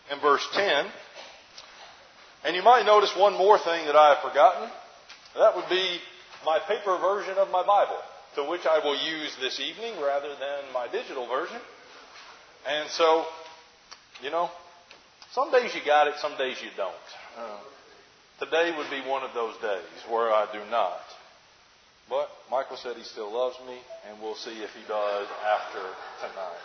in verse 10. And you might notice one more thing that I have forgotten. That would be my paper version of my Bible, to which I will use this evening rather than my digital version. And so, some days you got it, some days you don't. Today would be one of those days where I do not. But Michael said he still loves me, and we'll see if he does after tonight.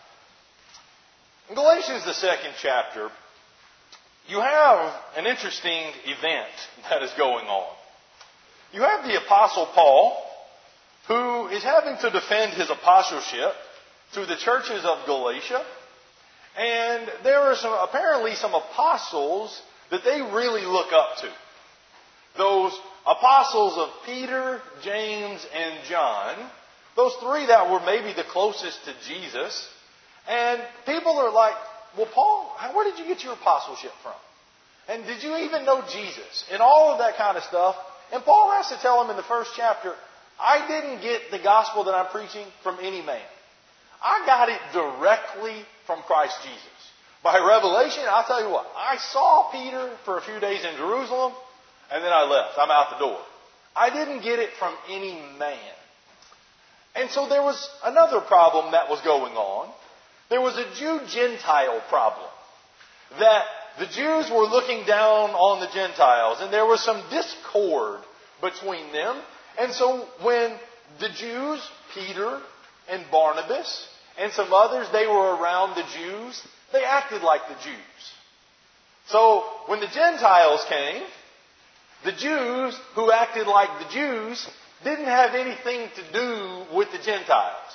In Galatians, the second chapter, you have an interesting event that is going on. You have the Apostle Paul, who is having to defend his apostleship to the churches of Galatia. And there are apparently some apostles that they really look up to. Those apostles of Peter, James, and John. Those three that were maybe the closest to Jesus. And people are like, well, Paul, where did you get your apostleship from? And did you even know Jesus? And all of that kind of stuff. And Paul has to tell them in the first chapter, I didn't get the gospel that I'm preaching from any man. I got it directly from Christ Jesus. By revelation, I'll tell you what, I saw Peter for a few days in Jerusalem, and then I left. I'm out the door. I didn't get it from any man. And so there was another problem that was going on. There was a Jew-Gentile problem. That the Jews were looking down on the Gentiles, and there was some discord between them. And so when the Jews, Peter and Barnabas, and some others, they were around the Jews, they acted like the Jews. So when the Gentiles came, the Jews who acted like the Jews didn't have anything to do with the Gentiles.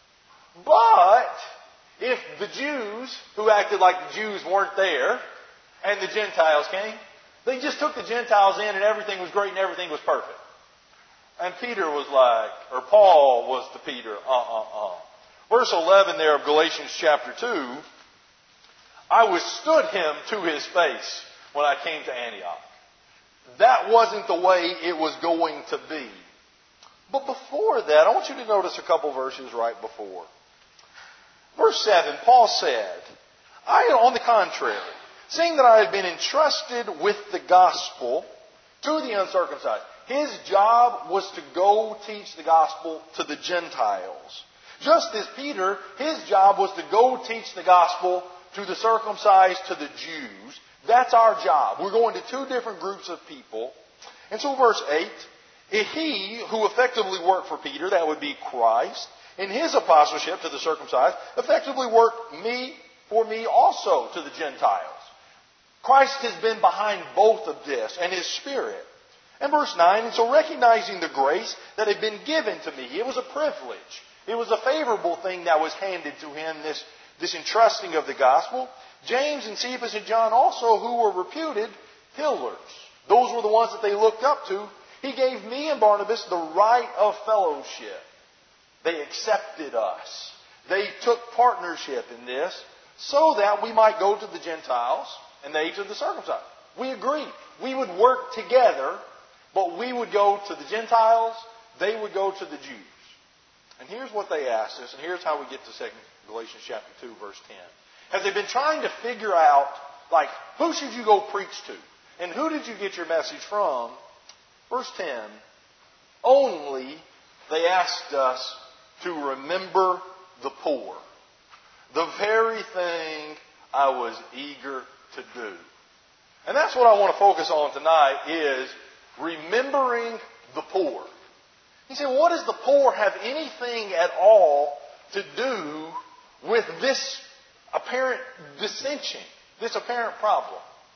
But if the Jews who acted like the Jews weren't there, and the Gentiles came, they just took the Gentiles in and everything was great and everything was perfect. And Peter was like, or Paul was to Peter, Verse 11 there of Galatians chapter 2, I withstood him to his face when I came to Antioch. That wasn't the way it was going to be. But before that, I want you to notice a couple verses right before. Verse 7, Paul said, on the contrary, seeing that I had been entrusted with the gospel to the uncircumcised. His job was to go teach the gospel to the Gentiles. Just as Peter, his job was to go teach the gospel to the circumcised, to the Jews. That's our job. We're going to two different groups of people. And so verse 8, he who effectively worked for Peter, that would be Christ, in his apostleship to the circumcised, effectively worked for me also to the Gentiles. Christ has been behind both of this, and His Spirit. And verse 9, and so recognizing the grace that had been given to me, it was a privilege. It was a favorable thing that was handed to him, this entrusting of the gospel. James and Cephas and John also, who were reputed pillars. Those were the ones that they looked up to. He gave me and Barnabas the right of fellowship. They accepted us. They took partnership in this so that we might go to the Gentiles and they to the circumcised. We agreed. We would work together, but we would go to the Gentiles, they would go to the Jews. And here's what they asked us, and here's how we get to 2 Galatians chapter 2, verse 10. As they've been trying to figure out, who should you go preach to? And who did you get your message from? Verse 10, only they asked us to remember the poor. The very thing I was eager to do. And that's what I want to focus on tonight is remembering the poor. You say, what does the poor have anything at all to do with this apparent dissension, this apparent problem?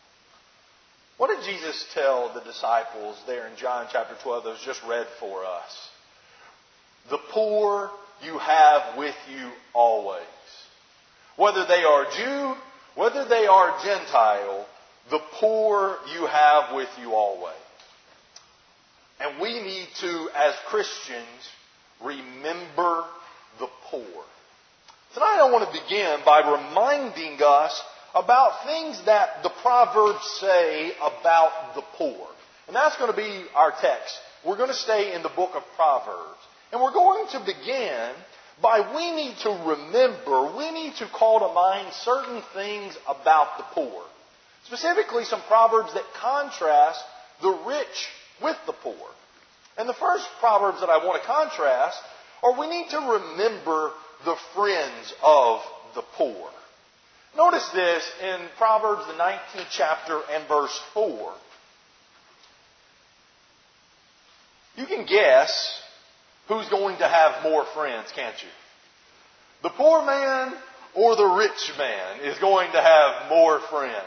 What did Jesus tell the disciples there in John chapter 12 that was just read for us? The poor you have with you always. Whether they are Jew, whether they are Gentile, the poor you have with you always. And we need to, as Christians, remember the poor. Tonight I want to begin by reminding us about things that the Proverbs say about the poor. And that's going to be our text. We're going to stay in the book of Proverbs. And we're going to begin by we need to remember, we need to call to mind certain things about the poor. Specifically, some proverbs that contrast the rich with the poor. And the first proverbs that I want to contrast are we need to remember the friends of the poor. Notice this in Proverbs, the 19th chapter and verse 4. You can guess who's going to have more friends, can't you? The poor man or the rich man is going to have more friends.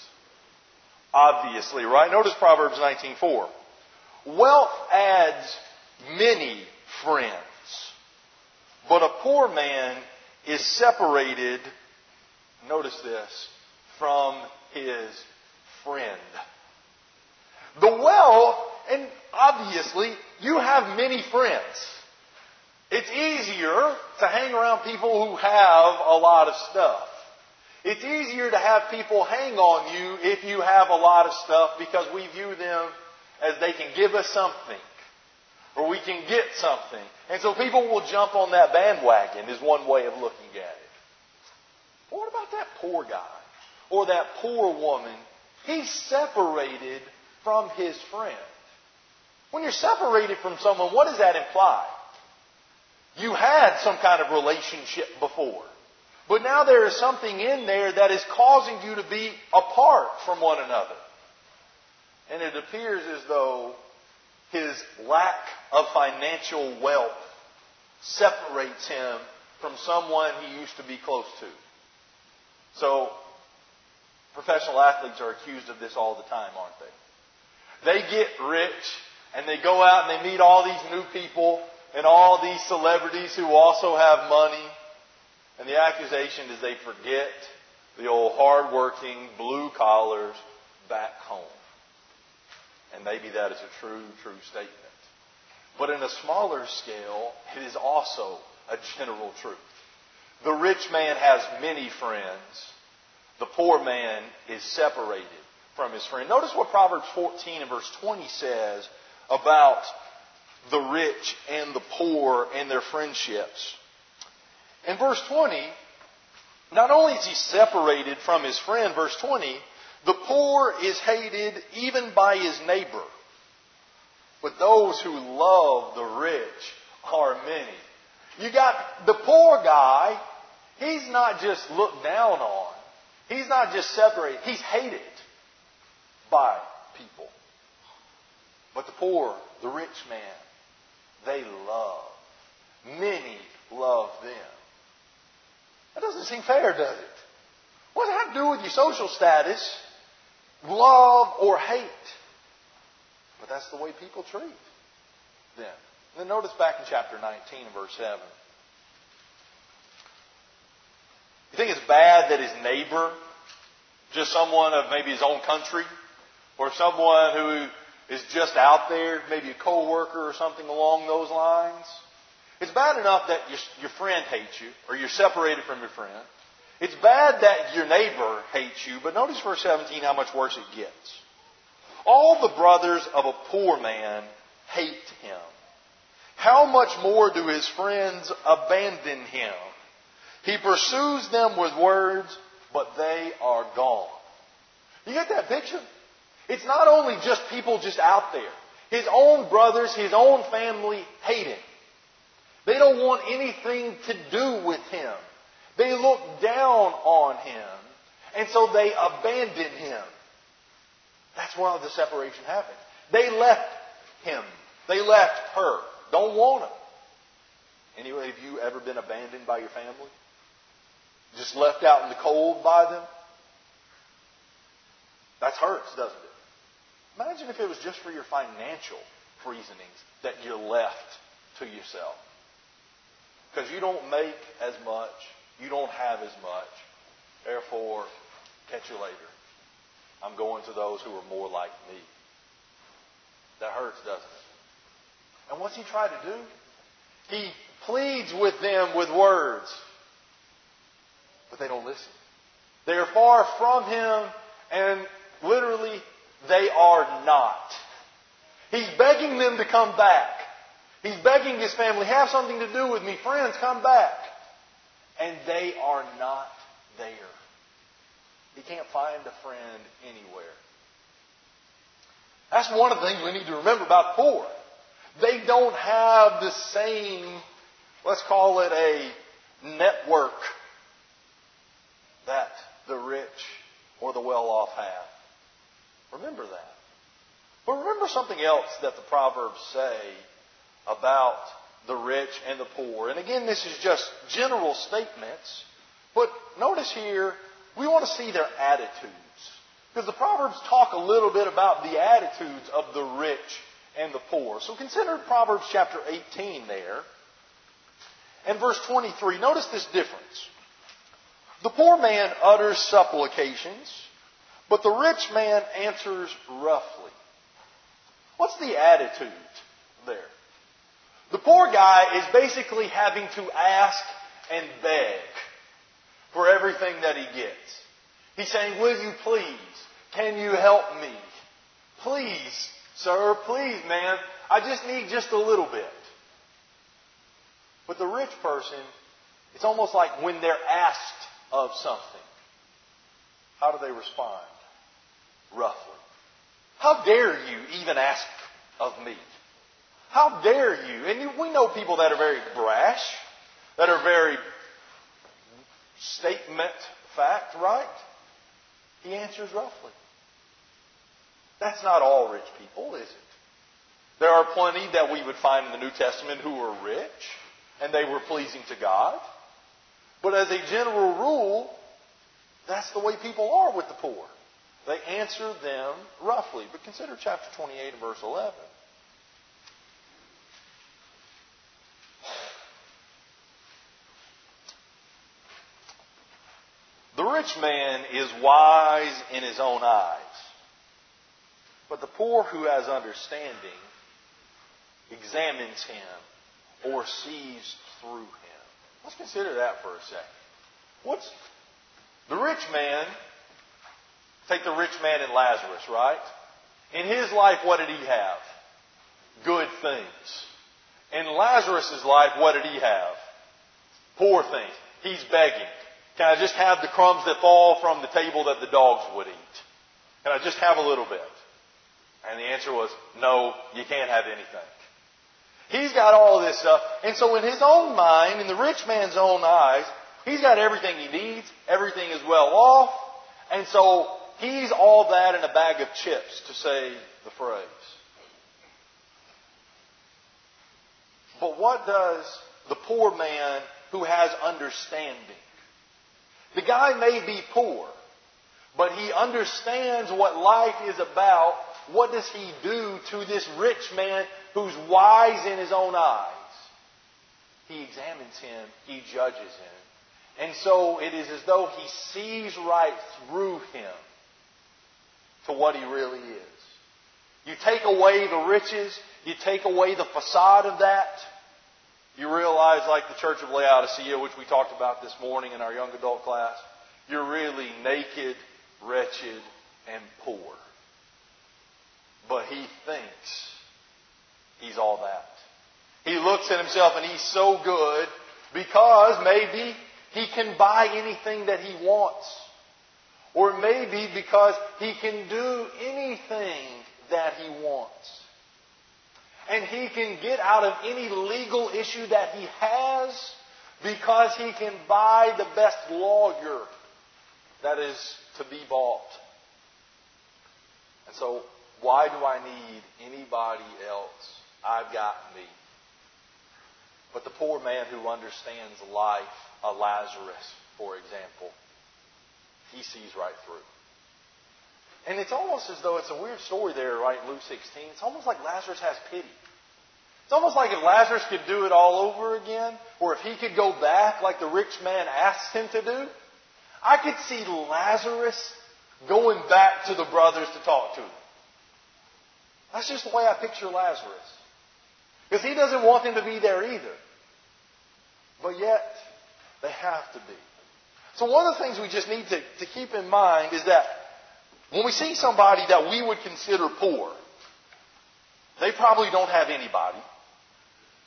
Obviously, right? Notice Proverbs 19:4. Wealth adds many friends, but a poor man is separated, notice this, from his friend. The wealth, and obviously, you have many friends. It's easier to hang around people who have a lot of stuff. It's easier to have people hang on you if you have a lot of stuff because we view them as they can give us something or we can get something. And so people will jump on that bandwagon is one way of looking at it. But what about that poor guy or that poor woman? He's separated from his friend. When you're separated from someone, what does that imply? You had some kind of relationship before. But now there is something in there that is causing you to be apart from one another. And it appears as though his lack of financial wealth separates him from someone he used to be close to. So, professional athletes are accused of this all the time, aren't they? They get rich and they go out and they meet all these new people and all these celebrities who also have money. And the accusation is they forget the old hard-working blue collars back home. And maybe that is a true statement. But in a smaller scale, it is also a general truth. The rich man has many friends. The poor man is separated from his friend. Notice what Proverbs 14 and verse 20 says about the rich and the poor and their friendships. In verse 20, not only is he separated from his friend, verse 20, the poor is hated even by his neighbor. But those who love the rich are many. You got the poor guy, he's not just looked down on. He's not just separated. He's hated by people. But the poor, the rich man, they love. Many love them. That doesn't seem fair, does it? What does that have to do with your social status, love or hate? But that's the way people treat them. And then notice back in chapter 19 and verse 7. You think it's bad that his neighbor, just someone of maybe his own country, or someone who is just out there, maybe a co-worker or something along those lines? It's bad enough that your friend hates you, or you're separated from your friend. It's bad that your neighbor hates you, but notice verse 17 how much worse it gets. All the brothers of a poor man hate him. How much more do his friends abandon him? He pursues them with words, but they are gone. You get that picture? It's not only just people just out there. His own brothers, his own family hate him. They don't want anything to do with him. They look down on him. And so they abandon him. That's where the separation happened. They left him. They left her. Don't want him. Anyway, have you ever been abandoned by your family? Just left out in the cold by them? That hurts, doesn't it? Imagine if it was just for your financial reasonings that you're left to yourself. Because you don't make as much, you don't have as much. Therefore, catch you later. I'm going to those who are more like me. That hurts, doesn't it? And what's he try to do? He pleads with them with words. But they don't listen. They are far from him, and literally, they are not. He's begging them to come back. He's begging his family, have something to do with me. Friends, come back. And they are not there. He can't find a friend anywhere. That's one of the things we need to remember about the poor. They don't have the same, let's call it a network that the rich or the well-off have. Remember that. But remember something else that the Proverbs say about the rich and the poor. And again, this is just general statements. But notice here, we want to see their attitudes. Because the Proverbs talk a little bit about the attitudes of the rich and the poor. So consider Proverbs chapter 18 there. And verse 23. Notice this difference. The poor man utters supplications, but the rich man answers roughly. What's the attitude there? The poor guy is basically having to ask and beg for everything that he gets. He's saying, will you please? Can you help me? Please, sir, please, man. I just need just a little bit. But the rich person, it's almost like when they're asked of something. How do they respond? Roughly. How dare you even ask of me? How dare you? And we know people that are very brash, that are very statement fact, right? He answers roughly. That's not all rich people, is it? There are plenty that we would find in the New Testament who were rich, and they were pleasing to God. But as a general rule, that's the way people are with the poor. They answer them roughly. But consider chapter 28 and verse 11. The rich man is wise in his own eyes, but the poor who has understanding examines him or sees through him. Let's consider that for a second. The rich man, take the rich man and Lazarus, right? In his life, what did he have? Good things. In Lazarus' life, what did he have? Poor things. He's begging. Can I just have the crumbs that fall from the table that the dogs would eat? Can I just have a little bit? And the answer was, no, you can't have anything. He's got all this stuff. And so in his own mind, in the rich man's own eyes, he's got everything he needs. Everything is well off. And so he's all that in a bag of chips, to say the phrase. But what does the poor man who has understanding? The guy may be poor, but he understands what life is about. What does he do to this rich man who's wise in his own eyes? He examines him. He judges him. And so it is as though he sees right through him to what he really is. You take away the riches, you take away the facade of that, you realize, like the Church of Laodicea, which we talked about this morning in our young adult class, you're really naked, wretched, and poor. But he thinks he's all that. He looks at himself and he's so good because maybe he can buy anything that he wants. Or maybe because he can do anything that he wants. And he can get out of any legal issue that he has because he can buy the best lawyer that is to be bought. And so, why do I need anybody else? I've got me. But the poor man who understands life, a Lazarus, for example, he sees right through. And it's almost as though it's a weird story there, right, in Luke 16. It's almost like Lazarus has pity. It's almost like if Lazarus could do it all over again, or if he could go back like the rich man asked him to do, I could see Lazarus going back to the brothers to talk to them. That's just the way I picture Lazarus. Because he doesn't want them to be there either. But yet, they have to be. So one of the things we just need to keep in mind is that when we see somebody that we would consider poor, they probably don't have anybody.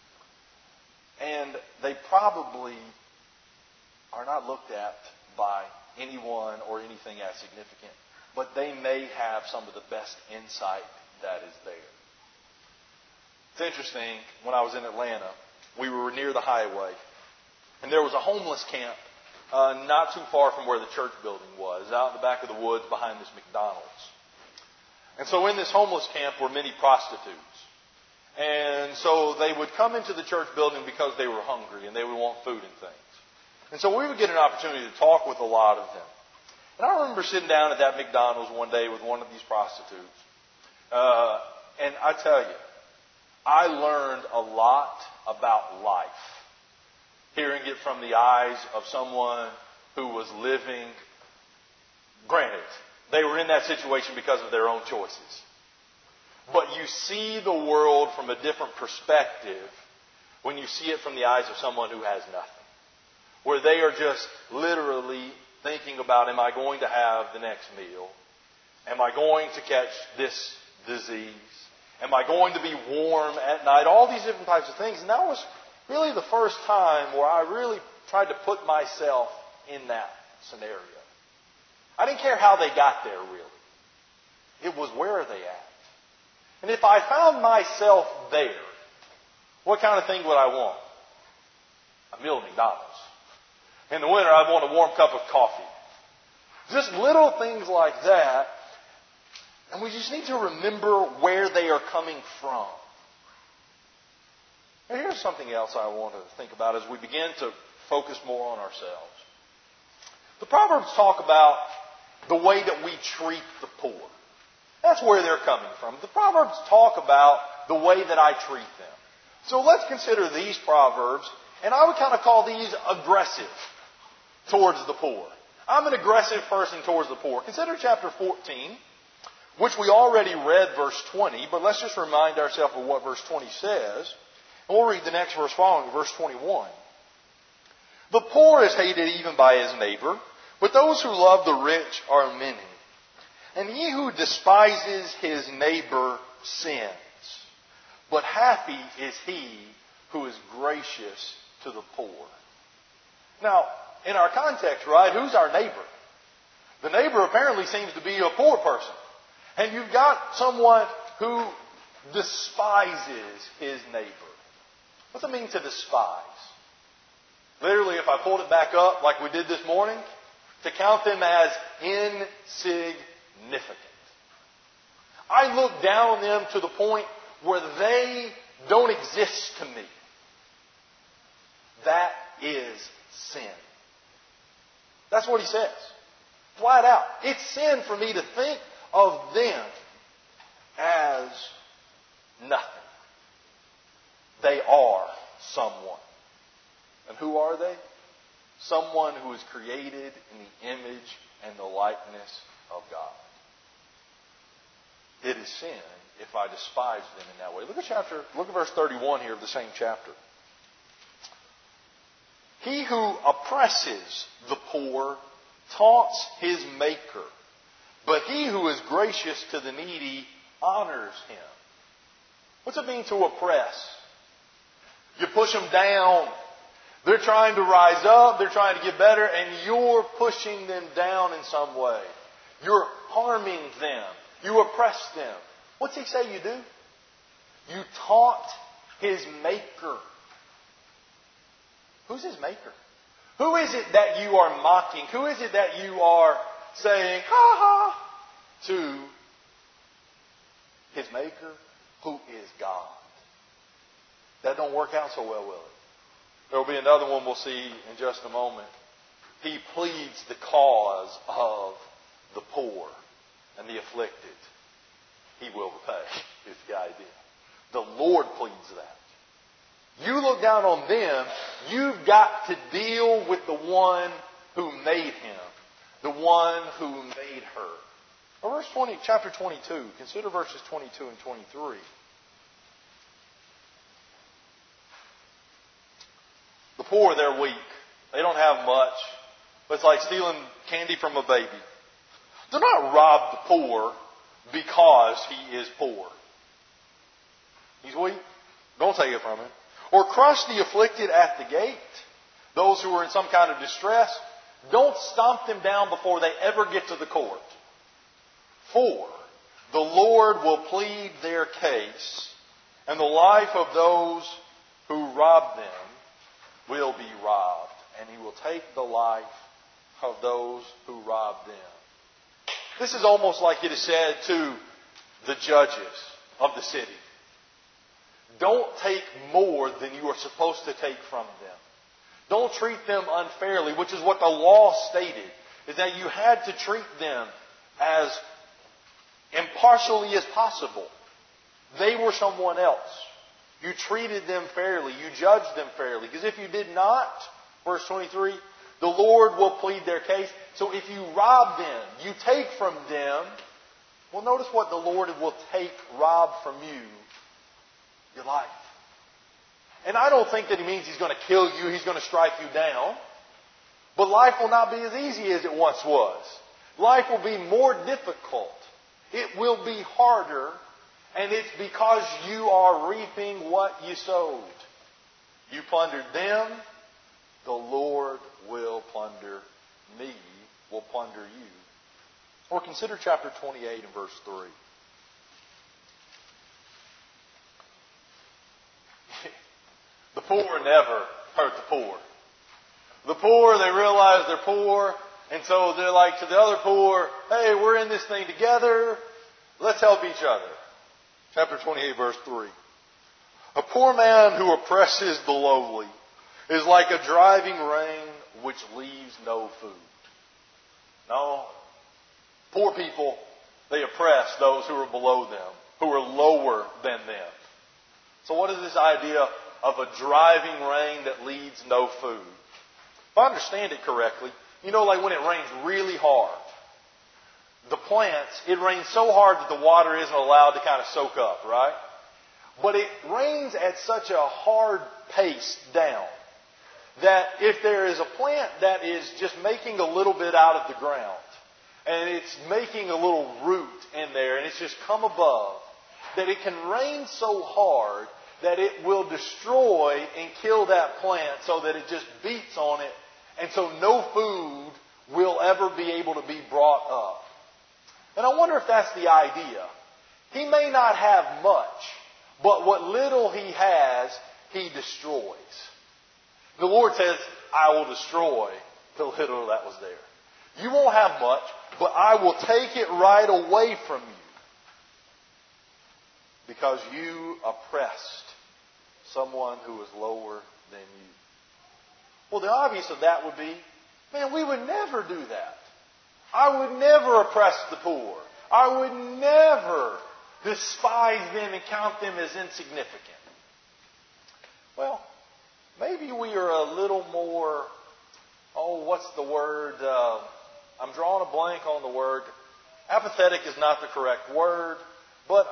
And they probably are not looked at by anyone or anything as significant. But they may have some of the best insight that is there. It's interesting, when I was in Atlanta, we were near the highway, and there was a homeless camp not too far from where the church building was, out in the back of the woods behind this McDonald's. And so in this homeless camp were many prostitutes. And so they would come into the church building because they were hungry and they would want food and things. And so we would get an opportunity to talk with a lot of them. And I remember sitting down at that McDonald's one day with one of these prostitutes. And I tell you, I learned a lot about life, hearing it from the eyes of someone who was living. Granted, they were in that situation because of their own choices. But you see the world from a different perspective when you see it from the eyes of someone who has nothing. Where they are just literally thinking about, am I going to have the next meal? Am I going to catch this disease? Am I going to be warm at night? All these different types of things. And that was really the first time where I really tried to put myself in that scenario. I didn't care how they got there, really. It was, where are they at? And if I found myself there, what kind of thing would I want? A meal at McDonald's. In the winter, I'd want a warm cup of coffee. Just little things like that. And we just need to remember where they are coming from. And here's something else I want to think about as we begin to focus more on ourselves. The Proverbs talk about the way that we treat the poor. That's where they're coming from. The Proverbs talk about the way that I treat them. So let's consider these Proverbs, and I would kind of call these aggressive towards the poor. I'm an aggressive person towards the poor. Consider chapter 14, which we already read verse 20, but let's just remind ourselves of what verse 20 says. And we'll read the next verse following, verse 21. The poor is hated even by his neighbor, but those who love the rich are many. And he who despises his neighbor sins. But happy is he who is gracious to the poor. Now, in our context, right, who's our neighbor? The neighbor apparently seems to be a poor person. And you've got someone who despises his neighbor. What's it mean to despise? Literally, if I pulled it back up like we did this morning, to count them as insignificant. I look down on them to the point where they don't exist to me. That is sin. That's what he says. Flat out. It's sin for me to think of them as nothing. They are someone. And who are they? Someone who is created in the image and the likeness of God. It is sin if I despise them in that way. Look at verse 31 here of the same chapter. He who oppresses the poor taunts his maker, but he who is gracious to the needy honors him. What's it mean to oppress? You push them down. They're trying to rise up. They're trying to get better. And you're pushing them down in some way. You're harming them. You oppress them. What's he say you do? You taunt his maker. Who's his maker? Who is it that you are mocking? Who is it that you are saying, ha ha, to his maker? Who is God? That don't work out so well, will it? There will be another one we'll see in just a moment. He pleads the cause of the poor and the afflicted. He will repay, is the idea. The Lord pleads that. You look down on them, you've got to deal with the one who made him, the one who made her. Verse 20, chapter 22. Consider verses 22 and 23. The poor, they're weak. They don't have much. It's like stealing candy from a baby. Do not rob the poor because he is poor. He's weak. Don't take it from him. Or crush the afflicted at the gate. Those who are in some kind of distress. Don't stomp them down before they ever get to the court. For the Lord will plead their case, and the life of those who rob them will be robbed, and He will take the life of those who rob them. This is almost like it is said to the judges of the city. Don't take more than you are supposed to take from them. Don't treat them unfairly, which is what the law stated, is that you had to treat them as impartially as possible. They were someone else. You treated them fairly. You judged them fairly. Because if you did not, verse 23, the Lord will plead their case. So if you rob them, you take from them, well, notice what the Lord will rob from you. Your life. And I don't think that He means He's going to kill you, He's going to strike you down. But life will not be as easy as it once was. Life will be more difficult. It will be harder. And it's because you are reaping what you sowed. You plundered them, the Lord will plunder me, will plunder you. Or consider chapter 28 and verse 3. The poor never hurt the poor. The poor, they realize they're poor, and so they're like to the other poor, hey, we're in this thing together, let's help each other. Chapter 28, verse 3. A poor man who oppresses the lowly is like a driving rain which leaves no food. No, poor people, they oppress those who are below them, who are lower than them. So what is this idea of a driving rain that leads no food? If I understand it correctly, you know, like when it rains really hard, the plants, it rains so hard that the water isn't allowed to kind of soak up, right? But it rains at such a hard pace down that if there is a plant that is just making a little bit out of the ground, and it's making a little root in there, and it's just come above, that it can rain so hard that it will destroy and kill that plant so that it just beats on it, and so no food will ever be able to be brought up. And I wonder if that's the idea. He may not have much, but what little he has, he destroys. The Lord says, I will destroy the little that was there. You won't have much, but I will take it right away from you because you oppressed someone who is lower than you. Well, the obvious of that would be, man, we would never do that. I would never oppress the poor. I would never despise them and count them as insignificant. Well, maybe we are a little more, what's the word? I'm drawing a blank on the word. Apathetic is not the correct word, but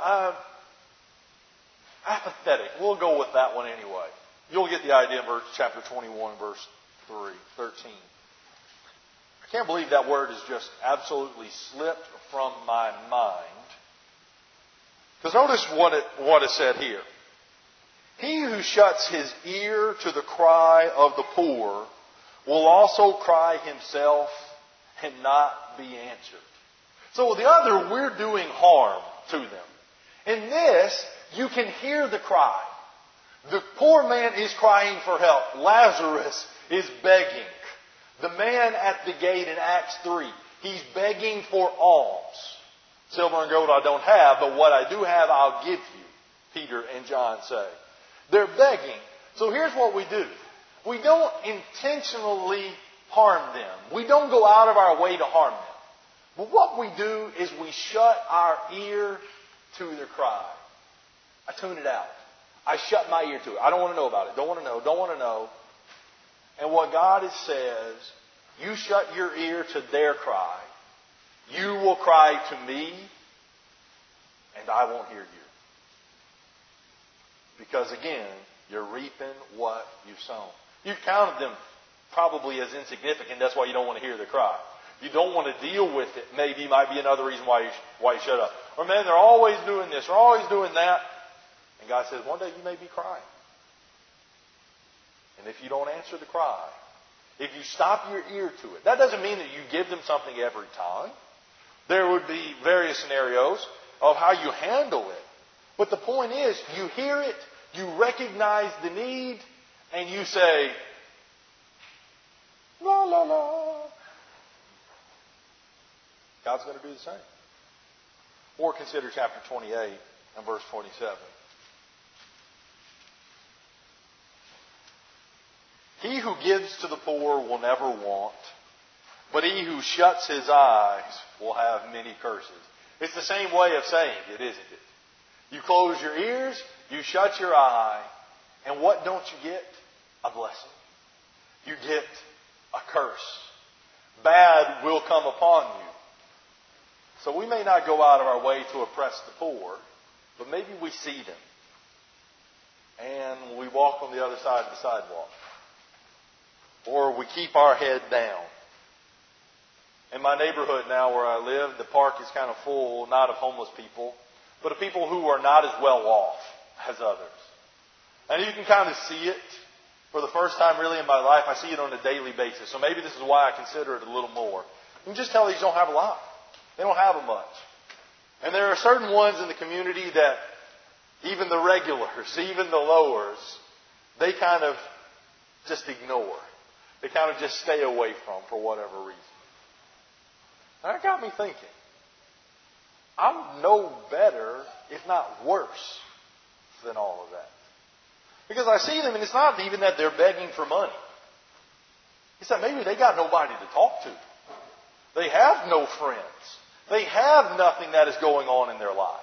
apathetic. We'll go with that one anyway. You'll get the idea in chapter 21, verse 13. I can't believe that word has just absolutely slipped from my mind. Because notice what is said here. He who shuts his ear to the cry of the poor will also cry himself and not be answered. So with the other, we're doing harm to them. In this, you can hear the cry. The poor man is crying for help. Lazarus is begging. The man at the gate in Acts 3, he's begging for alms. Silver and gold I don't have, but what I do have I'll give you, Peter and John say. They're begging. So here's what we do. We don't intentionally harm them. We don't go out of our way to harm them. But what we do is we shut our ear to their cry. I tune it out. I shut my ear to it. I don't want to know about it. Don't want to know. And what God says, you shut your ear to their cry. You will cry to me, and I won't hear you. Because again, you're reaping what you've sown. You've counted them probably as insignificant. That's why you don't want to hear their cry. You don't want to deal with it. Maybe might be another reason why you shut up. Or man, they're always doing this or always doing that. And God says, one day you may be crying. and if you don't answer the cry, if you stop your ear to it, that doesn't mean that you give them something every time. There would be various scenarios of how you handle it. But the point is, you hear it, you recognize the need, and you say, la, la, la. God's going to do the same. Or consider chapter 28 and verse 27. He who gives to the poor will never want, but he who shuts his eyes will have many curses. It's the same way of saying it, isn't it? You close your ears, you shut your eye, and what don't you get? A blessing. You get a curse. Bad will come upon you. So we may not go out of our way to oppress the poor, but maybe we see them. And we walk on the other side of the sidewalk. Or we keep our head down. In my neighborhood now where I live, the park is kind of full, not of homeless people, but of people who are not as well off as others. And you can kind of see it. For the first time really in my life, I see it on a daily basis. So maybe this is why I consider it a little more. You can just tell these don't have a lot. They don't have much. And there are certain ones in the community that even the regulars, even the lowers, they kind of just ignore. They kind of just stay away from for whatever reason. And that got me thinking. I'm no better, if not worse, than all of that. Because I see them, and it's not even that they're begging for money. It's that maybe they got nobody to talk to. They have no friends. They have nothing that is going on in their life.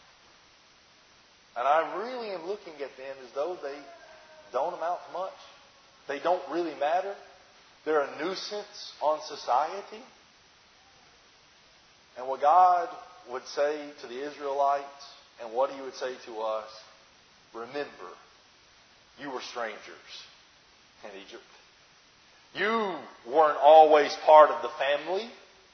And I really am looking at them as though they don't amount to much. They don't really matter. They're a nuisance on society. And what God would say to the Israelites and what He would say to us, remember, you were strangers in Egypt. You weren't always part of the family,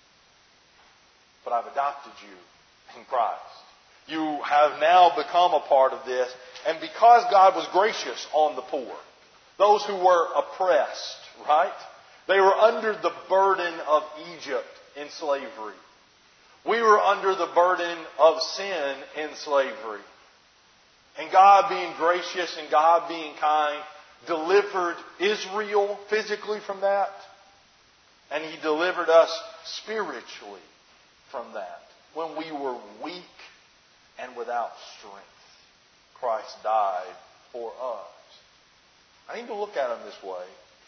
but I've adopted you in Christ. You have now become a part of this. And because God was gracious on the poor, those who were oppressed, right? They were under the burden of Egypt in slavery. We were under the burden of sin in slavery. And God being gracious and God being kind delivered Israel physically from that. And He delivered us spiritually from that. When we were weak and without strength, Christ died for us. I need to look at Him this way.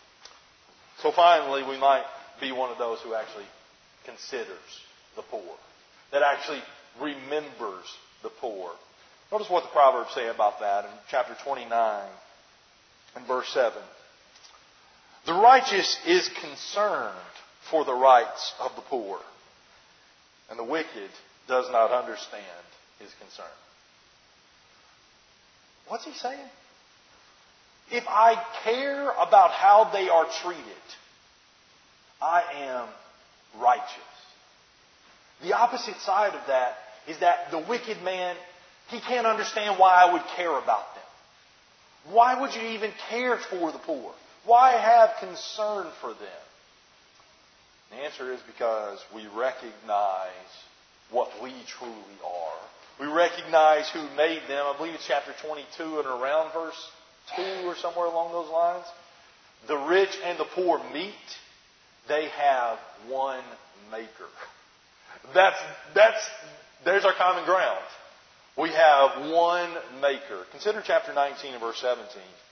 So finally, we might be one of those who actually considers the poor. That actually remembers the poor. Notice what the Proverbs say about that in chapter 29 and verse 7. The righteous is concerned for the rights of the poor, and the wicked does not understand his concern. What's he saying? If I care about how they are treated, I am righteous. The opposite side of that is that the wicked man, he can't understand why I would care about them. Why would you even care for the poor? Why have concern for them? The answer is because we recognize what we truly are. We recognize who made them. I believe it's chapter 22 and around verse 2 or somewhere along those lines. The rich and the poor meet. They have one maker. There's our common ground. We have one maker. Consider chapter 19 and verse 17.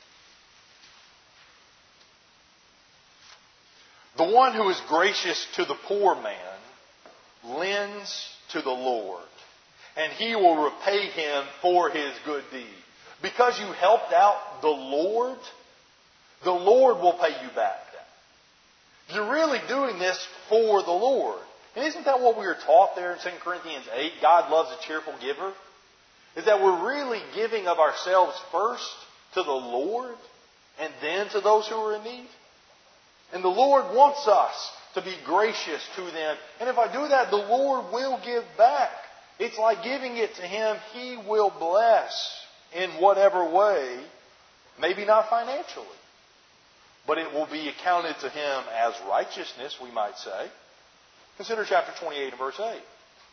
The one who is gracious to the poor man lends to the Lord, and He will repay him for his good deed. Because you helped out the Lord will pay you back that. You're really doing this for the Lord. And isn't that what we were taught there in 2 Corinthians 8? God loves a cheerful giver. Is that we're really giving of ourselves first to the Lord and then to those who are in need. And the Lord wants us to be gracious to them. And if I do that, the Lord will give back. It's like giving it to Him. He will bless in whatever way. Maybe not financially. but it will be accounted to him as righteousness, we might say. Consider chapter 28 and verse 8.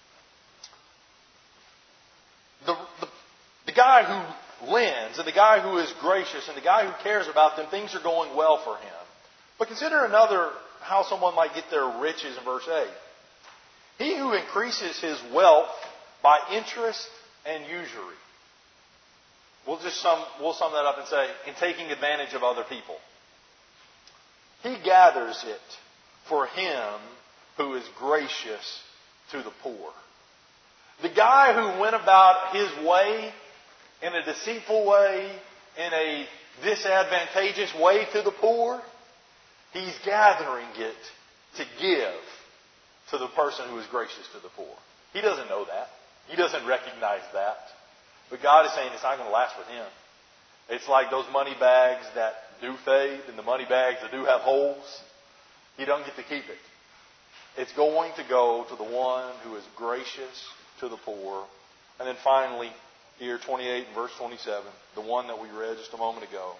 The guy who lends, and the guy who is gracious, and the guy who cares about them, things are going well for him. But consider how someone might get their riches in verse 8. He who increases his wealth by interest and usury. We'll sum that up and say, in taking advantage of other people. He gathers it for him who is gracious to the poor. The guy who went about his way in a deceitful way, in a disadvantageous way to the poor, he's gathering it to give to the person who is gracious to the poor. He doesn't know that. He doesn't recognize that. But God is saying it's not going to last with him. It's like those money bags that do fade and the money bags that do have holes. He doesn't get to keep it. It's going to go to the one who is gracious to the poor. And then finally, here, 28 and verse 27, the one that we read just a moment ago.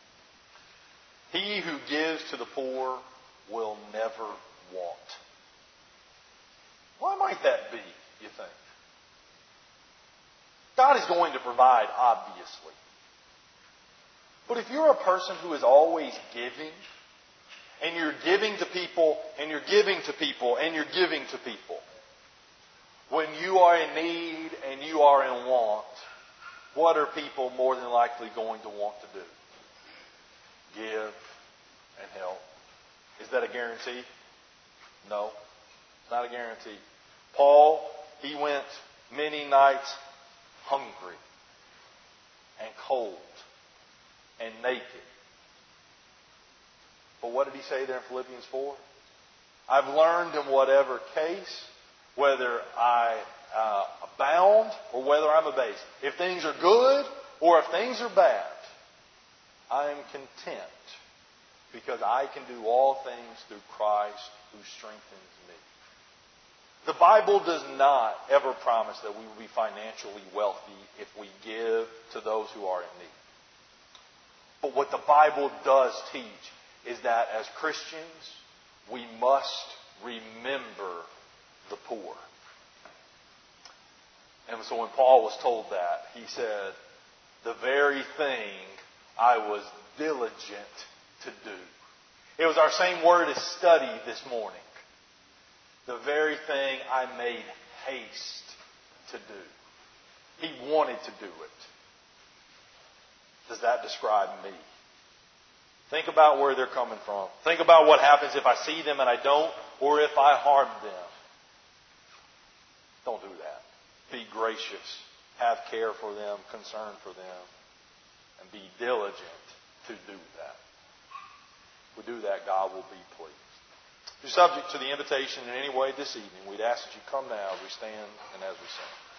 He who gives to the poor will never want. Why might that be, you think? God is going to provide, obviously. But if you're a person who is always giving, and you're giving to people, and you're giving to people, and you're giving to people, when you are in need and you are in want, what are people more than likely going to want to do? Give and help. Is that a guarantee? No, it's not a guarantee. Paul, he went many nights hungry and cold and naked. But what did he say there in Philippians 4? I've learned in whatever case, whether I abound or whether I'm abased. If things are good or if things are bad, I am content because I can do all things through Christ who strengthens me. The Bible does not ever promise that we will be financially wealthy if we give to those who are in need. But what the Bible does teach is that as Christians, we must remember the poor. And so when Paul was told that, he said, the very thing I was diligent to do. It was our same word as study this morning. The very thing I made haste to do. He wanted to do it. Does that describe me? Think about where they're coming from. Think about what happens if I see them and I don't, or if I harm them. Don't do that. Be gracious. Have care for them, concern for them, and be diligent to do that. If we do that, God will be pleased. If you're subject to the invitation in any way this evening, we'd ask that you come now as we stand and as we sing.